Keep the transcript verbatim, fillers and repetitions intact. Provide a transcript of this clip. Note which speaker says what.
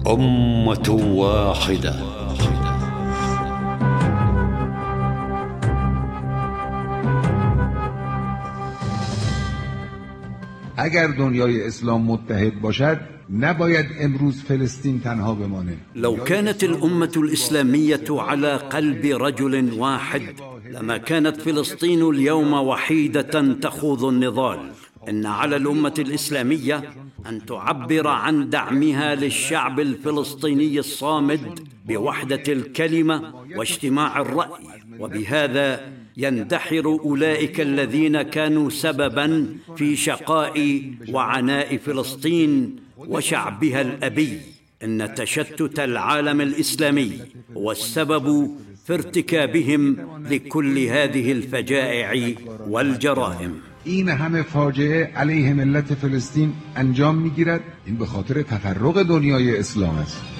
Speaker 1: أمة واحدة.
Speaker 2: اگر دنیای اسلام متحد باشد نباید امروز فلسطین تنها بمانه.
Speaker 3: لو كانت الأمة الإسلامية على قلب رجل واحد لما كانت فلسطين اليوم وحيدة تخوض النضال. إن على الأمة الإسلامية أن تعبر عن دعمها للشعب الفلسطيني الصامد بوحدة الكلمة واجتماع الرأي، وبهذا يندحر أولئك الذين كانوا سبباً في شقاء وعناء فلسطين وشعبها الأبي. إن تشتت العالم الإسلامي هو السبب في ارتكابهم لكل هذه الفجائع والجرائم.
Speaker 2: این همه فاجعه علیه ملت فلسطین انجام میگیرد، این به خاطر تفرق دنیای اسلام است.